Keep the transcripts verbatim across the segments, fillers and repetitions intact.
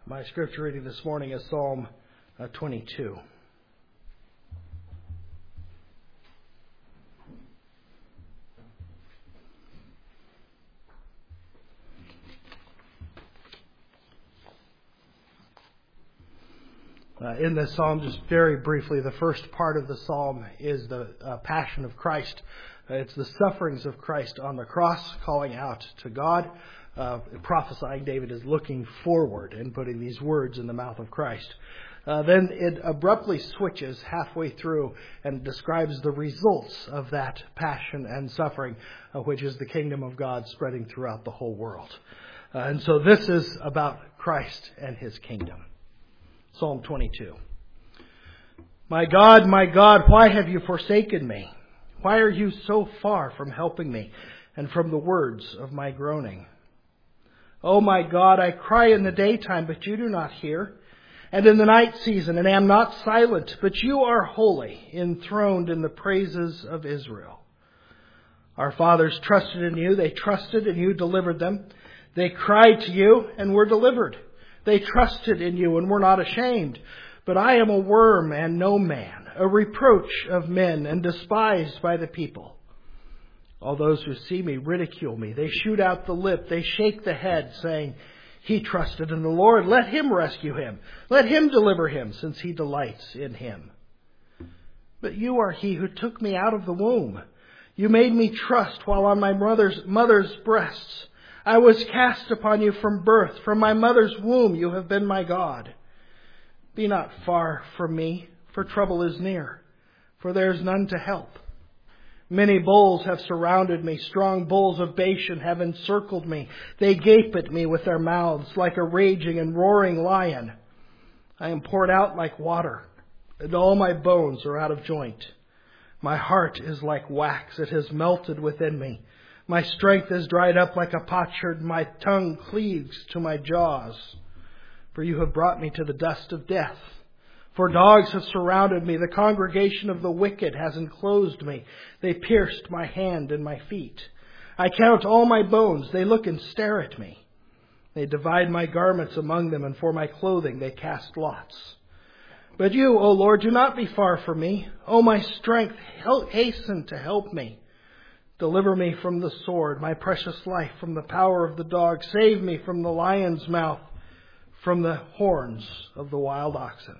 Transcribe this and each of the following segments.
My scripture reading this morning is Psalm uh, twenty-two. Uh, in this psalm, just very briefly, the first part of the psalm is the uh, passion of Christ. Uh, it's the sufferings of Christ on the cross, calling out to God. Uh, prophesying, David is looking forward and putting these words in the mouth of Christ. Uh, then it abruptly switches halfway through and describes the results of that passion and suffering, uh, which is the kingdom of God spreading throughout the whole world. Uh, and so this is about Christ and His kingdom. Psalm twenty-two. My God, my God, why have you forsaken me? Why are you so far from helping me and from the words of my groaning? Oh my God, I cry in the daytime, but you do not hear, and in the night season, and am not silent, but you are holy, enthroned in the praises of Israel. Our fathers trusted in you, they trusted and you delivered them. They cried to you and were delivered. They trusted in you and were not ashamed. But I am a worm and no man, a reproach of men and despised by the people. All those who see me ridicule me. They shoot out the lip. They shake the head, saying, He trusted in the Lord. Let Him rescue him. Let Him deliver him, since He delights in him. But you are He who took me out of the womb. You made me trust while on my mother's, mother's breasts. I was cast upon you from birth. From my mother's womb you have been my God. Be not far from me, for trouble is near, for there is none to help. Many bulls have surrounded me. Strong bulls of Bashan have encircled me. They gape at me with their mouths like a raging and roaring lion. I am poured out like water, and all my bones are out of joint. My heart is like wax. It has melted within me. My strength is dried up like a potsherd. My tongue cleaves to my jaws. For you have brought me to the dust of death. For dogs have surrounded me. The congregation of the wicked has enclosed me. They pierced my hand and my feet. I count all my bones. They look and stare at me. They divide my garments among them, and for my clothing they cast lots. But you, O Lord, do not be far from me. O my strength, hasten to help me. Deliver me from the sword, my precious life from the power of the dog. Save me from the lion's mouth, from the horns of the wild oxen.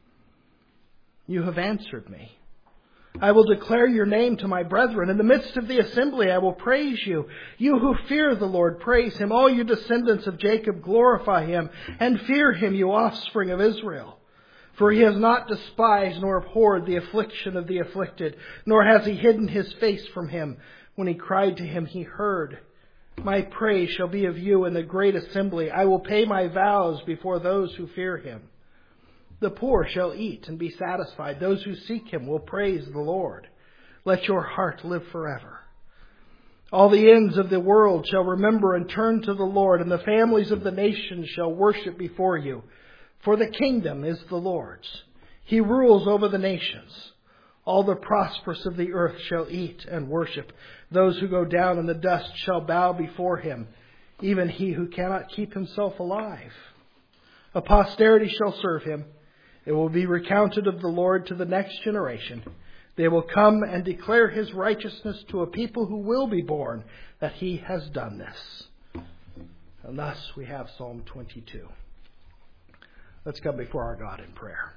You have answered me. I will declare your name to my brethren. In the midst of the assembly I will praise you. You who fear the Lord, praise Him. All you descendants of Jacob, glorify Him. And fear Him, you offspring of Israel. For He has not despised nor abhorred the affliction of the afflicted, nor has He hidden His face from him. When he cried to Him, He heard. My praise shall be of you in the great assembly. I will pay my vows before those who fear Him. The poor shall eat and be satisfied. Those who seek Him will praise the Lord. Let your heart live forever. All the ends of the world shall remember and turn to the Lord, and the families of the nations shall worship before you. For the kingdom is the Lord's. He rules over the nations. All the prosperous of the earth shall eat and worship. Those who go down in the dust shall bow before Him, even he who cannot keep himself alive. A posterity shall serve Him. It will be recounted of the Lord to the next generation. They will come and declare His righteousness to a people who will be born, that He has done this. And thus we have Psalm twenty-two. Let's come before our God in prayer.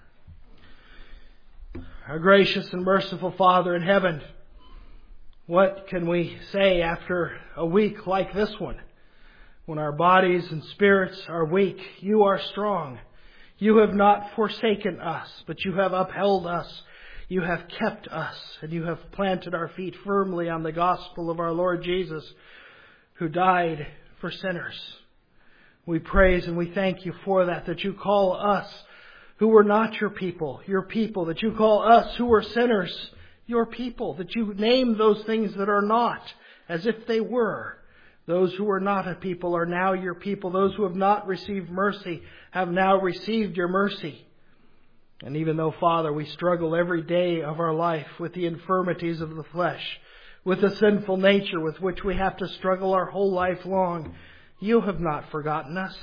Our gracious and merciful Father in heaven, what can we say after a week like this one? When our bodies and spirits are weak, You are strong. You have not forsaken us, but You have upheld us. You have kept us, and You have planted our feet firmly on the gospel of our Lord Jesus, who died for sinners. We praise and we thank You for that, that You call us who were not Your people, Your people, that You call us who were sinners, Your people, that You name those things that are not as if they were. Those who were not a people are now Your people. Those who have not received mercy have now received Your mercy. And even though, Father, we struggle every day of our life with the infirmities of the flesh, with the sinful nature with which we have to struggle our whole life long, You have not forgotten us.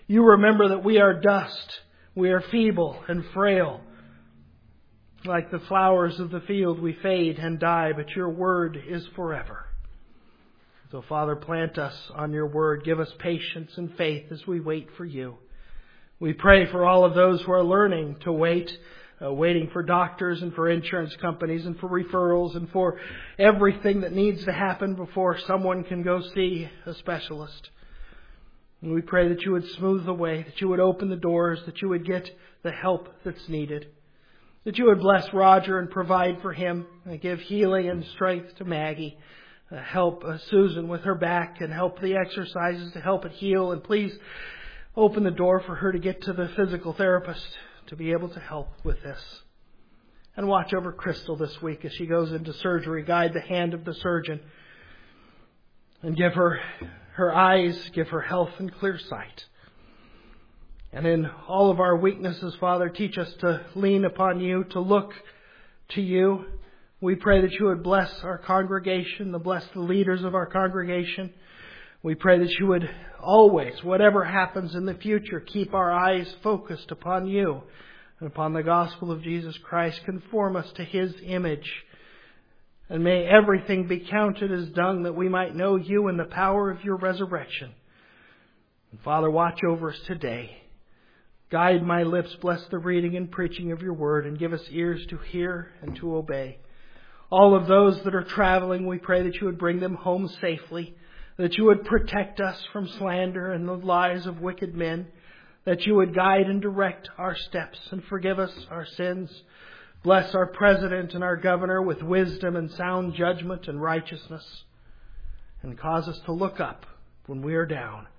You remember that we are dust. We are feeble and frail. Like the flowers of the field, we fade and die, but your word is forever. So, Father, plant us on your word. Give us patience and faith as we wait for you. We pray for all of those who are learning to wait, uh, waiting for doctors and for insurance companies and for referrals and for everything that needs to happen before someone can go see a specialist. And we pray that you would smooth the way, that you would open the doors, that you would get the help that's needed, that you would bless Roger and provide for him, and give healing and strength to Maggie. Uh, help uh, Susan with her back and help the exercises to help it heal. And please open the door for her to get to the physical therapist to be able to help with this. And watch over Crystal this week as she goes into surgery. Guide the hand of the surgeon and give her her eyes, give her health and clear sight. And in all of our weaknesses, Father, teach us to lean upon you, to look to you. We pray that you would bless our congregation, to bless the leaders of our congregation. We pray that you would always, whatever happens in the future, keep our eyes focused upon you and upon the gospel of Jesus Christ. Conform us to his image. And may everything be counted as dung that we might know you and the power of your resurrection. And Father, watch over us today. Guide my lips, bless the reading and preaching of your word, and give us ears to hear and to obey. All of those that are traveling, we pray that you would bring them home safely, that you would protect us from slander and the lies of wicked men, that you would guide and direct our steps and forgive us our sins. Bless our president and our governor with wisdom and sound judgment and righteousness, and cause us to look up when we are down.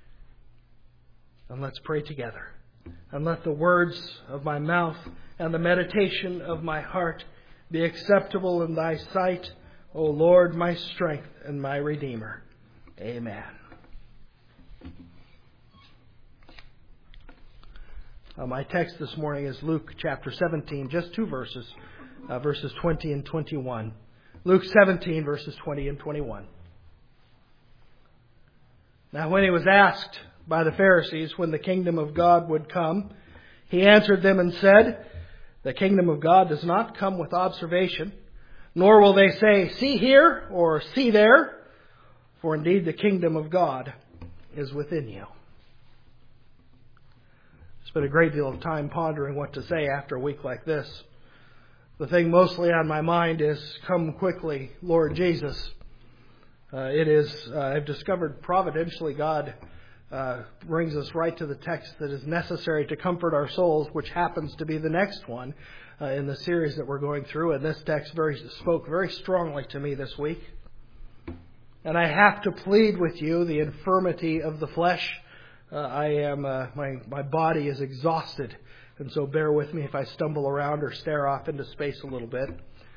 And let's pray together. And let the words of my mouth and the meditation of my heart be acceptable in thy sight, O Lord, my strength and my Redeemer. Amen. Uh, my text this morning is Luke chapter seventeen, just two verses, uh, verses twenty and twenty-one. Luke seventeen, verses twenty and twenty-one. Now when he was asked by the Pharisees when the kingdom of God would come, he answered them and said, the kingdom of God does not come with observation, nor will they say, see here or see there, for indeed the kingdom of God is within you. Spent a great deal of time pondering what to say after a week like this. The thing mostly on my mind is, come quickly, Lord Jesus. Uh, it is, uh, I've discovered providentially God uh, brings us right to the text that is necessary to comfort our souls, which happens to be the next one uh, in the series that we're going through. And this text very spoke very strongly to me this week. And I have to plead with you the infirmity of the flesh. Uh, I am, uh, my, my body is exhausted. And so bear with me if I stumble around or stare off into space a little bit.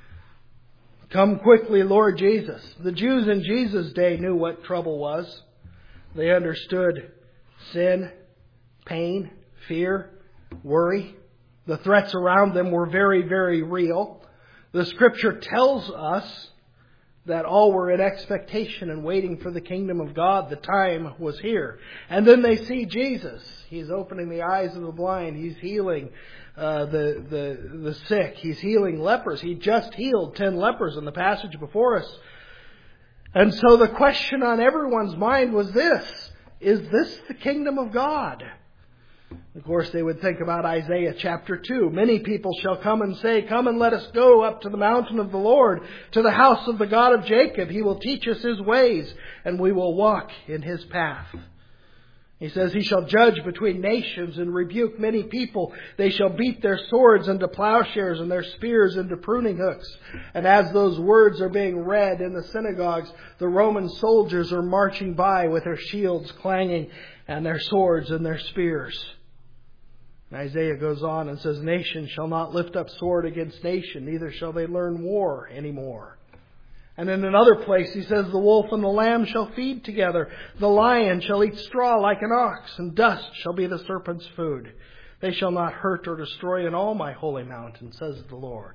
Come quickly, Lord Jesus. The Jews in Jesus' day knew what trouble was. They understood sin, pain, fear, worry. The threats around them were very, very real. The Scripture tells us that all were in expectation and waiting for the kingdom of God. The time was here. And then they see Jesus. He's opening the eyes of the blind. He's healing uh, the, the, the sick. He's healing lepers. He just healed ten lepers in the passage before us. And so the question on everyone's mind was this: is this the kingdom of God? Of course, they would think about Isaiah chapter two. Many people shall come and say, come and let us go up to the mountain of the Lord, to the house of the God of Jacob. He will teach us his ways, and we will walk in his path. He says, he shall judge between nations and rebuke many people. They shall beat their swords into plowshares and their spears into pruning hooks. And as those words are being read in the synagogues, the Roman soldiers are marching by with their shields clanging and their swords and their spears. And Isaiah goes on and says, nation shall not lift up sword against nation, neither shall they learn war anymore. And in another place he says, the wolf and the lamb shall feed together. The lion shall eat straw like an ox, and dust shall be the serpent's food. They shall not hurt or destroy in all my holy mountain, says the Lord.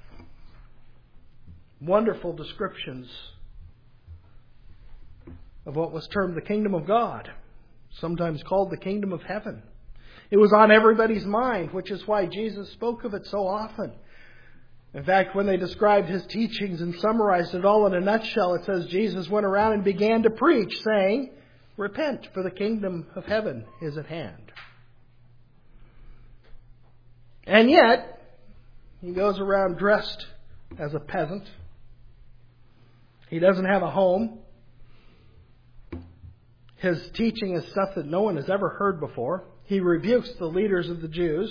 Wonderful descriptions of what was termed the kingdom of God. sometimes called the kingdom of heaven. It was on everybody's mind, which is why Jesus spoke of it so often. In fact, when they described His teachings and summarized it all in a nutshell, it says Jesus went around and began to preach, saying, "Repent, for the kingdom of heaven is at hand." And yet, He goes around dressed as a peasant. He doesn't have a home. His teaching is stuff that no one has ever heard before. He rebukes the leaders of the Jews.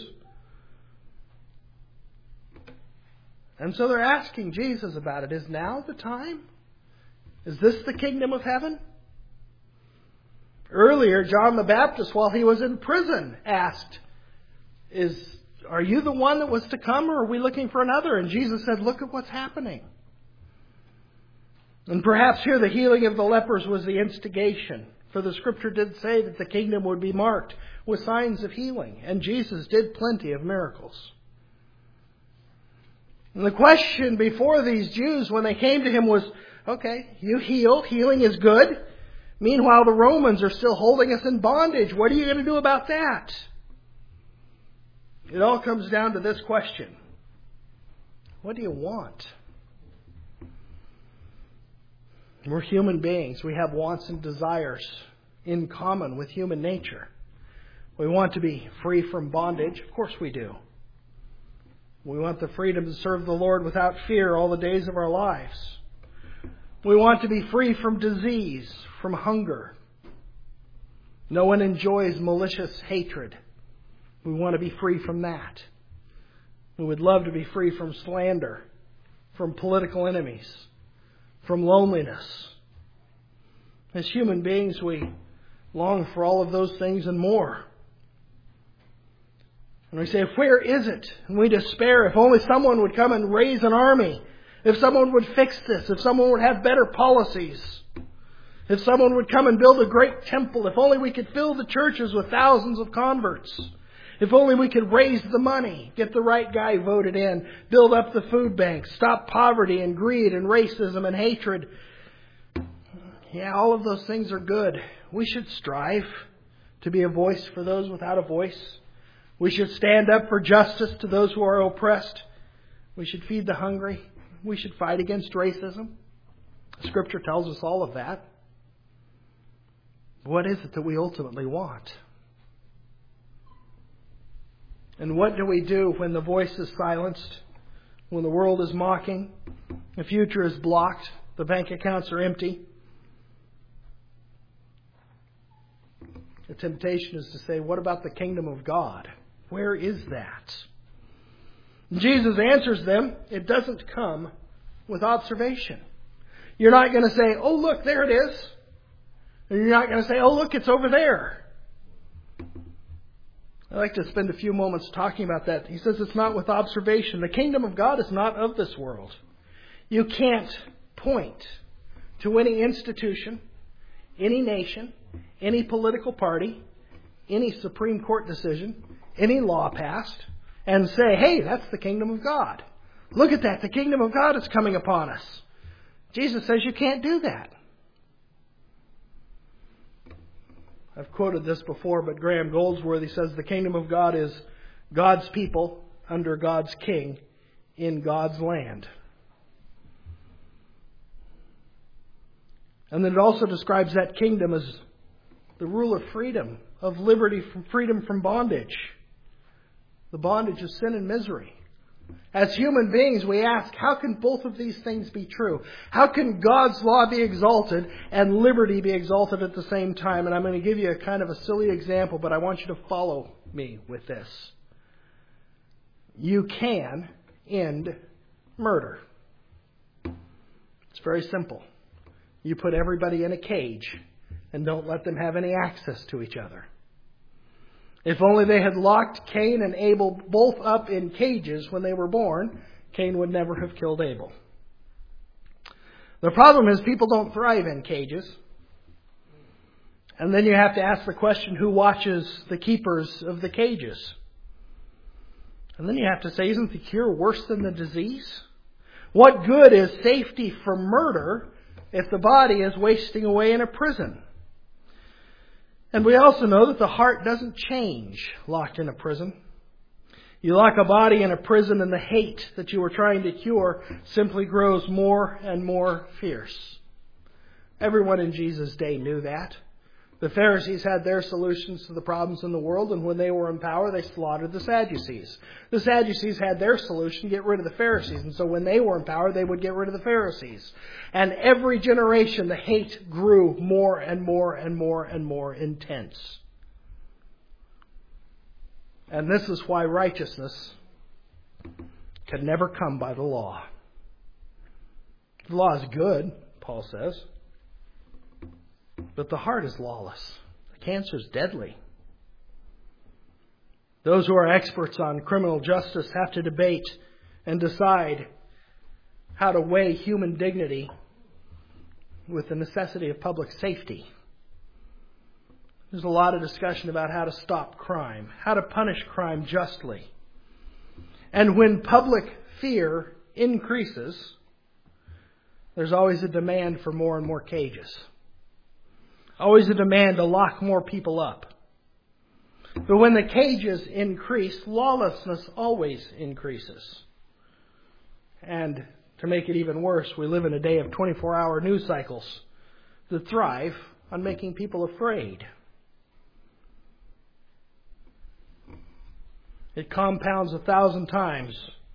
And so they're asking Jesus about it. Is now the time? Is this the kingdom of heaven? Earlier, John the Baptist, while he was in prison, asked, "Is are you the one that was to come, or are we looking for another?" And Jesus said, "Look at what's happening." And perhaps here the healing of the lepers was the instigation. For the Scripture did say that the kingdom would be marked with signs of healing. And Jesus did plenty of miracles. And the question before these Jews when they came to Him was, okay, you heal, healing is good. Meanwhile, the Romans are still holding us in bondage. What are you going to do about that? It all comes down to this question. What do you want? We're human beings. We have wants and desires in common with human nature. We want to be free from bondage. Of course we do. We want the freedom to serve the Lord without fear all the days of our lives. We want to be free from disease, from hunger. No one enjoys malicious hatred. We want to be free from that. We would love to be free from slander, from political enemies, from loneliness. As human beings, we long for all of those things and more. And we say, where is it? And we despair. If only someone would come and raise an army. If someone would fix this. If someone would have better policies. If someone would come and build a great temple. If only we could fill the churches with thousands of converts. If only we could raise the money, get the right guy voted in, build up the food banks, stop poverty and greed and racism and hatred. Yeah, all of those things are good. We should strive to be a voice for those without a voice. We should stand up for justice to those who are oppressed. We should feed the hungry. We should fight against racism. Scripture tells us all of that. What is it that we ultimately want? And what do we do when the voice is silenced? When the world is mocking? The future is blocked? The bank accounts are empty? The temptation is to say, what about the kingdom of God? Where is that? Jesus answers them, it doesn't come with observation. You're not going to say, oh, look, there it is. And you're not going to say, oh, look, it's over there. I'd like to spend a few moments talking about that. He says it's not with observation. The kingdom of God is not of this world. You can't point to any institution, any nation, any political party, any Supreme Court decision, any law passed, and say, hey, that's the kingdom of God. Look at that. The kingdom of God is coming upon us. Jesus says you can't do that. I've quoted this before, but Graham Goldsworthy says the kingdom of God is God's people under God's king in God's land. And then it also describes that kingdom as the rule of freedom, of liberty, from freedom from bondage. The bondage of sin and misery. As human beings, we ask, how can both of these things be true? How can God's law be exalted and liberty be exalted at the same time? And I'm going to give you a kind of a silly example, but I want you to follow me with this. You can end murder. It's very simple. You put everybody in a cage and don't let them have any access to each other. If only they had locked Cain and Abel both up in cages when they were born, Cain would never have killed Abel. The problem is people don't thrive in cages. And then you have to ask the question, who watches the keepers of the cages? And then you have to say, isn't the cure worse than the disease? What good is safety from murder if the body is wasting away in a prison? And we also know that the heart doesn't change locked in a prison. You lock a body in a prison and the hate that you were trying to cure simply grows more and more fierce. Everyone in Jesus' day knew that. The Pharisees had their solutions to the problems in the world, and when they were in power, they slaughtered the Sadducees. The Sadducees had their solution, get rid of the Pharisees, and so when they were in power, they would get rid of the Pharisees. And every generation, the hate grew more and more and more and more intense. And this is why righteousness can never come by the law. The law is good, Paul says. But the heart is lawless. The cancer is deadly. Those who are experts on criminal justice have to debate and decide how to weigh human dignity with the necessity of public safety. There's a lot of discussion about how to stop crime, how to punish crime justly. And when public fear increases, there's always a demand for more and more cages. Always a demand to lock more people up. But when the cages increase, lawlessness always increases. And to make it even worse, we live in a day of twenty-four hour news cycles that thrive on making people afraid. It compounds a thousand times.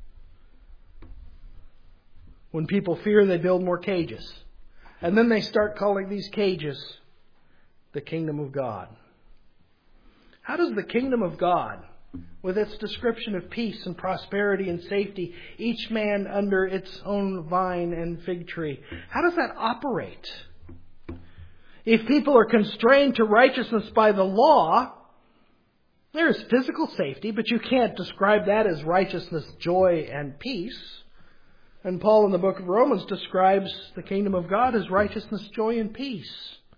When people fear, they build more cages. And then they start calling these cages the kingdom of God. How does the kingdom of God, with its description of peace and prosperity and safety, each man under its own vine and fig tree, how does that operate? If people are constrained to righteousness by the law, there is physical safety, but you can't describe that as righteousness, joy, and peace. And Paul in the book of Romans describes the kingdom of God as righteousness, joy, and peace.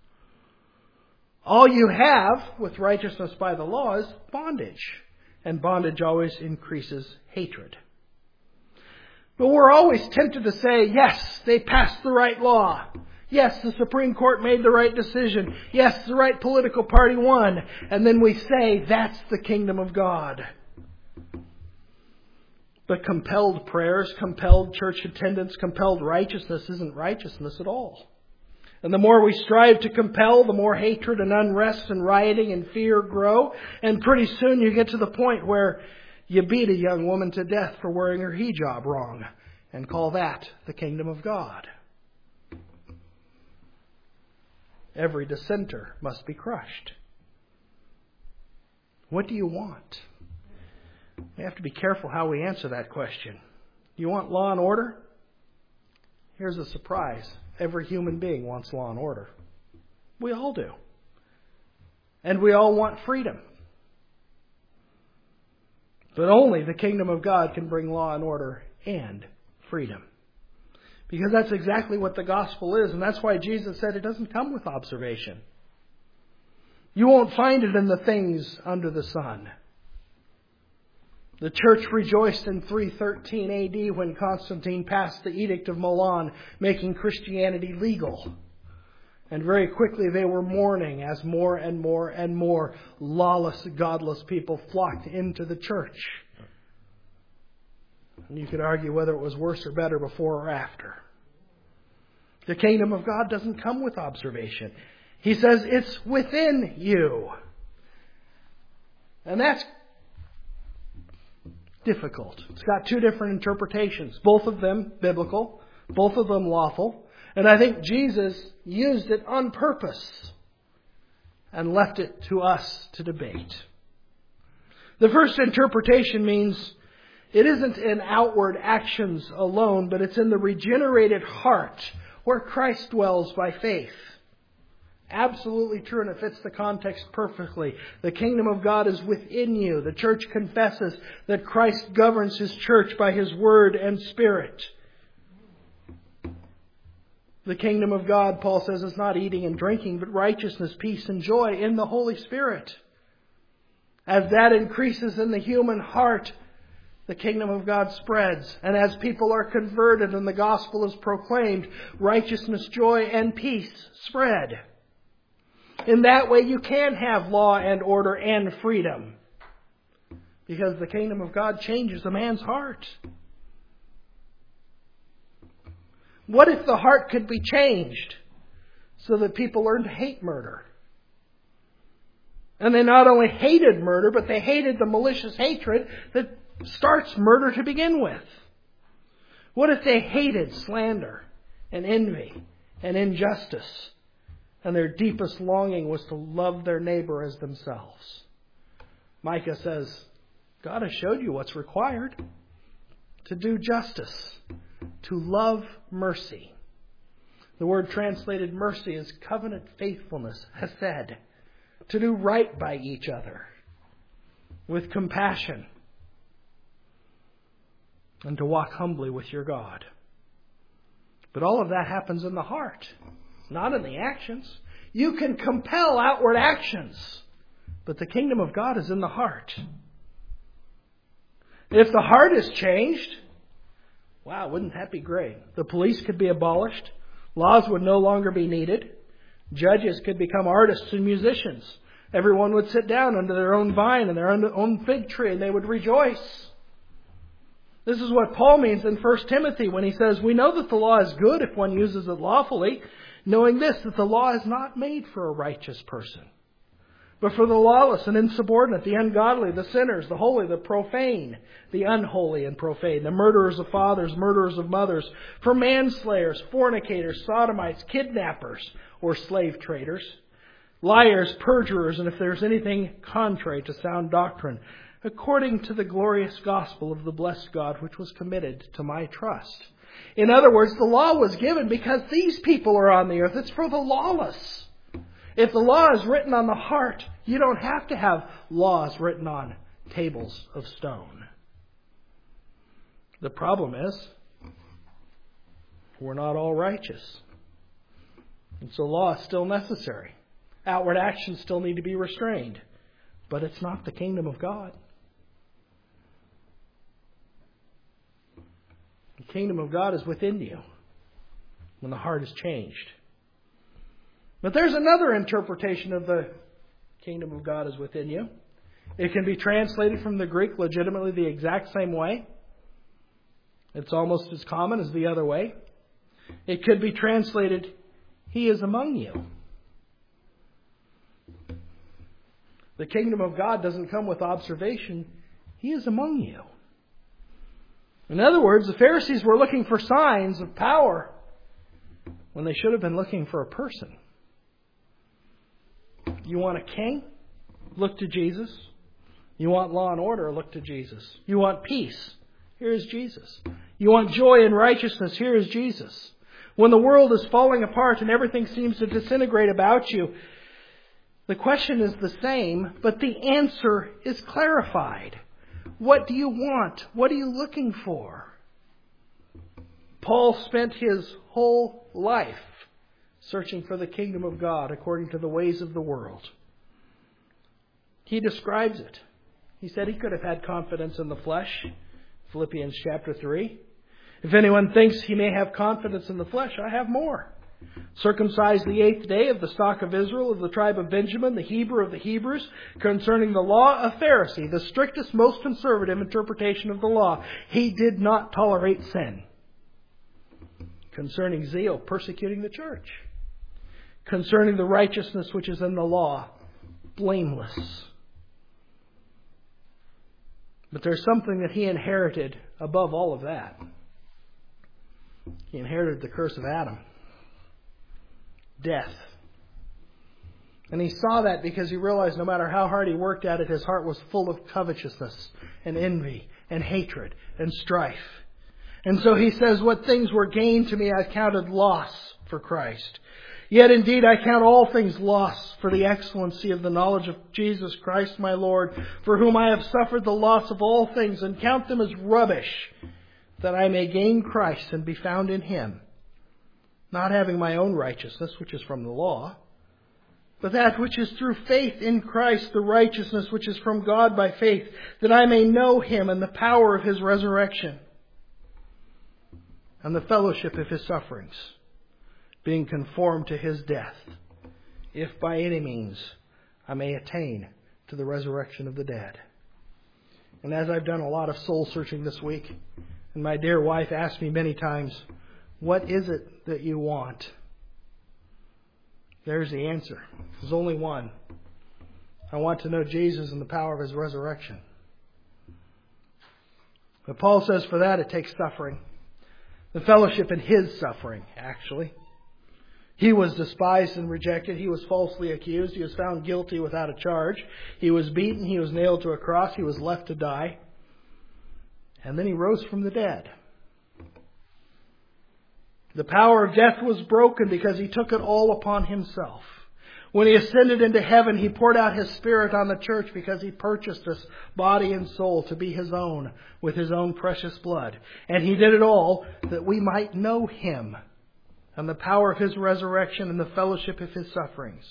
All you have with righteousness by the law is bondage. And bondage always increases hatred. But we're always tempted to say, yes, they passed the right law. Yes, the Supreme Court made the right decision. Yes, the right political party won. And then we say, that's the kingdom of God. But compelled prayers, compelled church attendance, compelled righteousness isn't righteousness at all. And the more we strive to compel, the more hatred and unrest and rioting and fear grow. And pretty soon you get to the point where you beat a young woman to death for wearing her hijab wrong and call that the kingdom of God. Every dissenter must be crushed. What do you want? We have to be careful how we answer that question. You want law and order? Here's a surprise. Every human being wants law and order. We all do. And we all want freedom. But only the kingdom of God can bring law and order and freedom. Because that's exactly what the gospel is. And that's why Jesus said it doesn't come with observation. You won't find it in the things under the sun. The church rejoiced in three thirteen A D when Constantine passed the Edict of Milan, making Christianity legal. And very quickly they were mourning as more and more and more lawless, godless people flocked into the church. And you could argue whether it was worse or better before or after. The kingdom of God doesn't come with observation. He says it's within you. And that's difficult. It's got two different interpretations, both of them biblical, both of them lawful. And I think Jesus used it on purpose and left it to us to debate. The first interpretation means it isn't in outward actions alone, but it's in the regenerated heart where Christ dwells by faith. Absolutely true, and it fits the context perfectly. The kingdom of God is within you. The church confesses that Christ governs His church by His word and Spirit. The kingdom of God, Paul says, is not eating and drinking, but righteousness, peace, and joy in the Holy Spirit. As that increases in the human heart, the kingdom of God spreads. And as people are converted and the gospel is proclaimed, righteousness, joy, and peace spread. In that way you can have law and order and freedom. Because the kingdom of God changes a man's heart. What if the heart could be changed so that people learn to hate murder? And they not only hated murder, but they hated the malicious hatred that starts murder to begin with. What if they hated slander and envy and injustice, and their deepest longing was to love their neighbor as themselves? Micah says, God has showed you what's required. To do justice, to love mercy. The word translated mercy is covenant faithfulness, hesed. To do right by each other with compassion, and to walk humbly with your God. But all of that happens in the heart, not in the actions. You can compel outward actions, but the kingdom of God is in the heart. If the heart is changed, wow, wouldn't that be great? The police could be abolished. Laws would no longer be needed. Judges could become artists and musicians. Everyone would sit down under their own vine and their own fig tree, and they would rejoice. This is what Paul means in First Timothy when he says, we know that the law is good if one uses it lawfully, knowing this, that the law is not made for a righteous person, but for the lawless and insubordinate, the ungodly, the sinners, the holy, the profane, the unholy and profane, the murderers of fathers, murderers of mothers, for manslayers, fornicators, sodomites, kidnappers, or slave traders, liars, perjurers, and if there's anything contrary to sound doctrine, according to the glorious gospel of the blessed God which was committed to my trust. In other words, the law was given because these people are on the earth. It's for the lawless. If the law is written on the heart, you don't have to have laws written on tables of stone. The problem is, we're not all righteous. And so law is still necessary. Outward actions still need to be restrained. But it's not the kingdom of God. The kingdom of God is within you when the heart is changed. But there's another interpretation of the kingdom of God is within you. It can be translated from the Greek legitimately the exact same way. It's almost as common as the other way. It could be translated, He is among you. The kingdom of God doesn't come with observation. He is among you. In other words, the Pharisees were looking for signs of power when they should have been looking for a person. You want a king? Look to Jesus. You want law and order? Look to Jesus. You want peace? Here is Jesus. You want joy and righteousness? Here is Jesus. When the world is falling apart and everything seems to disintegrate about you, the question is the same, but the answer is clarified. What do you want? What are you looking for? Paul spent his whole life searching for the kingdom of God according to the ways of the world. He describes it. He said he could have had confidence in the flesh. Philippians chapter three. If anyone thinks he may have confidence in the flesh, I have more. Circumcised the eighth day, of the stock of Israel, of the tribe of Benjamin, the Hebrew of the Hebrews, concerning the law, a Pharisee, the strictest, most conservative interpretation of the law. He did not tolerate sin. Concerning zeal, persecuting the church. Concerning the righteousness which is in the law, blameless. But there's something that he inherited above all of that. He inherited the curse of Adam. Death. And he saw that because he realized no matter how hard he worked at it, his heart was full of covetousness and envy and hatred and strife. And so he says, what things were gained to me I counted loss for Christ. Yet indeed I count all things loss for the excellency of the knowledge of Jesus Christ my Lord, for whom I have suffered the loss of all things, and count them as rubbish, that I may gain Christ and be found in Him, not having my own righteousness, which is from the law, but that which is through faith in Christ, the righteousness which is from God by faith, that I may know Him and the power of His resurrection, and the fellowship of His sufferings, being conformed to His death, if by any means I may attain to the resurrection of the dead. And as I've done a lot of soul searching this week, and my dear wife asked me many times, what is it that you want? There's the answer. There's only one. I want to know Jesus and the power of His resurrection. But Paul says for that it takes suffering. The fellowship in His suffering, actually. He was despised and rejected. He was falsely accused. He was found guilty without a charge. He was beaten. He was nailed to a cross. He was left to die. And then He rose from the dead. The power of death was broken because He took it all upon Himself. When He ascended into heaven, He poured out His Spirit on the church because He purchased us, body and soul, to be His own with His own precious blood. And He did it all that we might know Him and the power of His resurrection and the fellowship of His sufferings.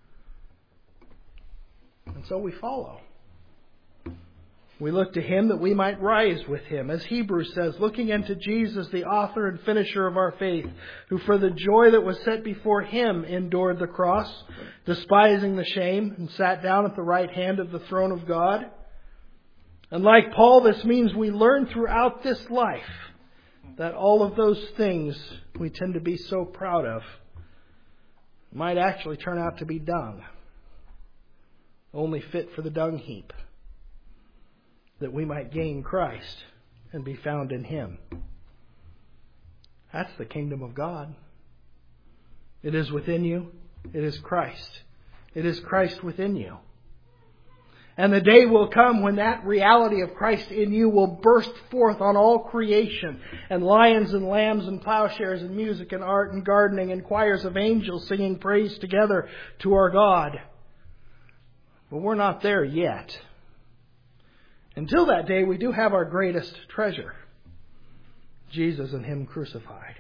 And so we follow. We look to Him that we might rise with Him. As Hebrews says, looking unto Jesus, the author and finisher of our faith, who for the joy that was set before Him endured the cross, despising the shame, and sat down at the right hand of the throne of God. And like Paul, this means we learn throughout this life that all of those things we tend to be so proud of might actually turn out to be dung, only fit for the dung heap, that we might gain Christ and be found in Him. That's the kingdom of God. It is within you. It is Christ. It is Christ within you. And the day will come when that reality of Christ in you will burst forth on all creation, and lions and lambs and plowshares and music and art and gardening and choirs of angels singing praise together to our God. But we're not there yet. Until that day, we do have our greatest treasure, Jesus and Him crucified.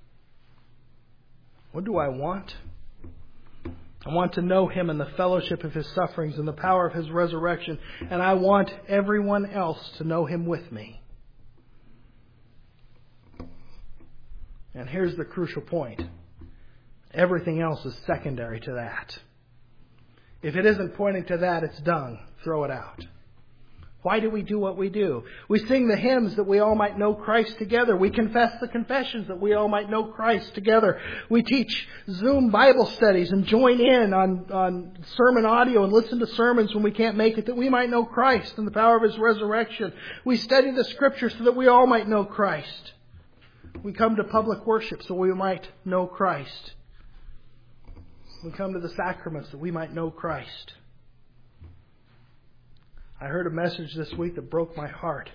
What do I want? I want to know Him and the fellowship of His sufferings and the power of His resurrection. And I want everyone else to know Him with me. And here's the crucial point. Everything else is secondary to that. If it isn't pointing to that, it's dung. Throw it out. Why do we do what we do? We sing the hymns that we all might know Christ together. We confess the confessions that we all might know Christ together. We teach Zoom Bible studies and join in on, on sermon audio and listen to sermons when we can't make it, that we might know Christ and the power of His resurrection. We study the Scriptures so that we all might know Christ. We come to public worship so we might know Christ. We come to the sacraments that we might know Christ. I heard a message this week that broke my heart.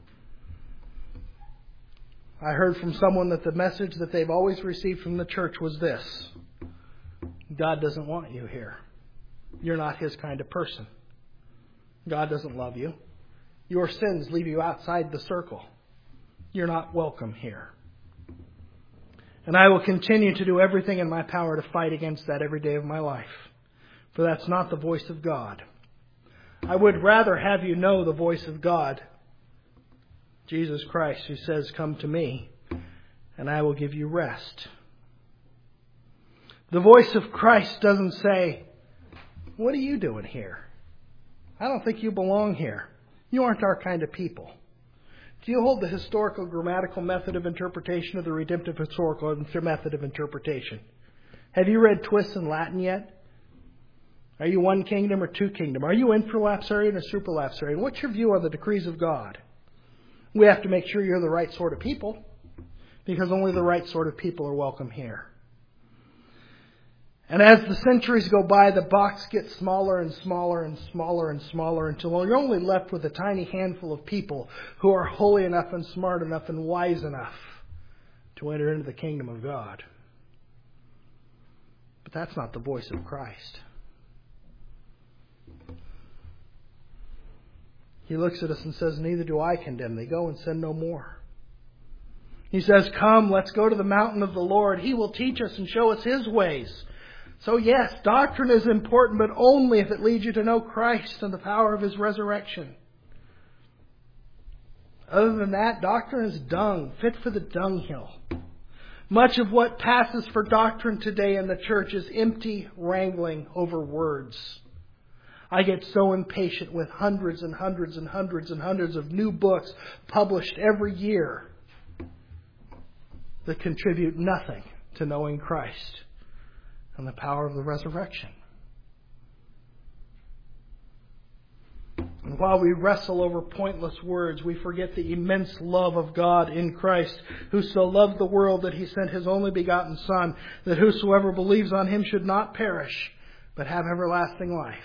I heard from someone that the message that they've always received from the church was this: God doesn't want you here. You're not His kind of person. God doesn't love you. Your sins leave you outside the circle. You're not welcome here. And I will continue to do everything in my power to fight against that every day of my life. For that's not the voice of God. I would rather have you know the voice of God, Jesus Christ, who says, come to me, and I will give you rest. The voice of Christ doesn't say, what are you doing here? I don't think you belong here. You aren't our kind of people. Do you hold the historical grammatical method of interpretation or the redemptive historical method of interpretation? Have you read Twiss in Latin yet? Are you one kingdom or two kingdom? Are you infralapsarian or supralapsarian? What's your view on the decrees of God? We have to make sure you're the right sort of people, because only the right sort of people are welcome here. And as the centuries go by, the box gets smaller and smaller and smaller and smaller until you're only left with a tiny handful of people who are holy enough and smart enough and wise enough to enter into the kingdom of God. But that's not the voice of Christ. He looks at us and says, neither do I condemn thee. Go and sin no more. He says, come, let's go to the mountain of the Lord. He will teach us and show us His ways. So yes, doctrine is important, but only if it leads you to know Christ and the power of His resurrection. Other than that, doctrine is dung, fit for the dunghill. Much of what passes for doctrine today in the church is empty wrangling over words. I get so impatient with hundreds and hundreds and hundreds and hundreds of new books published every year that contribute nothing to knowing Christ and the power of the resurrection. And while we wrestle over pointless words, we forget the immense love of God in Christ, who so loved the world that He sent His only begotten Son, that whosoever believes on Him should not perish, but have everlasting life.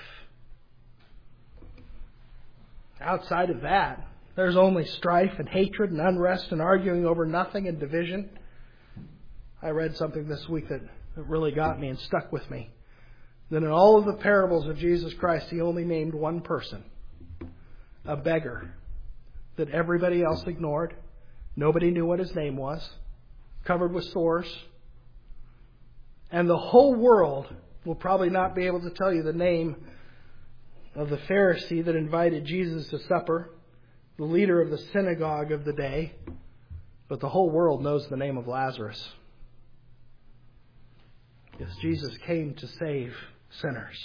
Outside of that, there's only strife and hatred and unrest and arguing over nothing and division. I read something this week that, that really got me and stuck with me. That in all of the parables of Jesus Christ, He only named one person. A beggar that everybody else ignored. Nobody knew what his name was. Covered with sores. And the whole world will probably not be able to tell you the name of the Pharisee that invited Jesus to supper, the leader of the synagogue of the day, but the whole world knows the name of Lazarus. Because Jesus came to save sinners.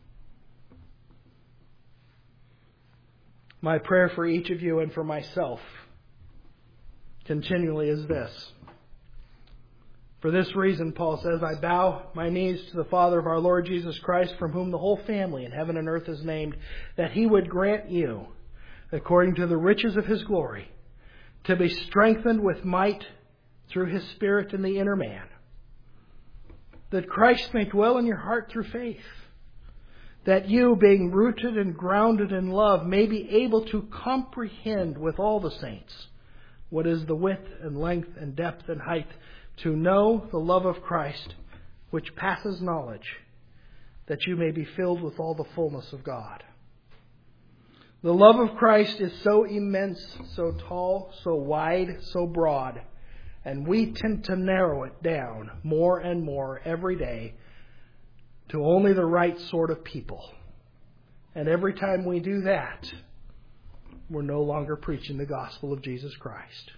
My prayer for each of you and for myself continually is this. For this reason, Paul says, I bow my knees to the Father of our Lord Jesus Christ, from whom the whole family in heaven and earth is named, that He would grant you, according to the riches of His glory, to be strengthened with might through His Spirit in the inner man, that Christ may dwell in your heart through faith, that you, being rooted and grounded in love, may be able to comprehend with all the saints what is the width and length and depth and height, to know the love of Christ, which passes knowledge, that you may be filled with all the fullness of God. The love of Christ is so immense, so tall, so wide, so broad, and we tend to narrow it down more and more every day to only the right sort of people. And every time we do that, we're no longer preaching the gospel of Jesus Christ.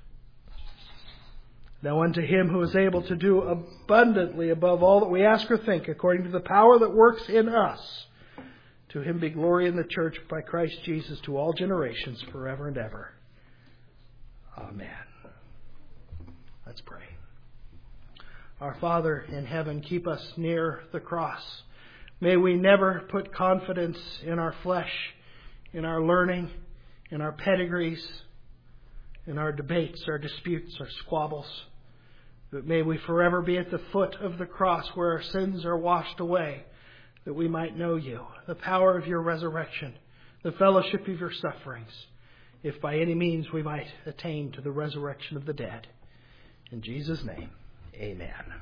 Now unto Him who is able to do abundantly above all that we ask or think, according to the power that works in us, to Him be glory in the church by Christ Jesus to all generations, forever and ever. Amen. Let's pray. Our Father in heaven, keep us near the cross. May we never put confidence in our flesh, in our learning, in our pedigrees, in our debates, our disputes, our squabbles. But may we forever be at the foot of the cross where our sins are washed away, that we might know You, the power of Your resurrection, the fellowship of Your sufferings, if by any means we might attain to the resurrection of the dead. In Jesus' name, amen.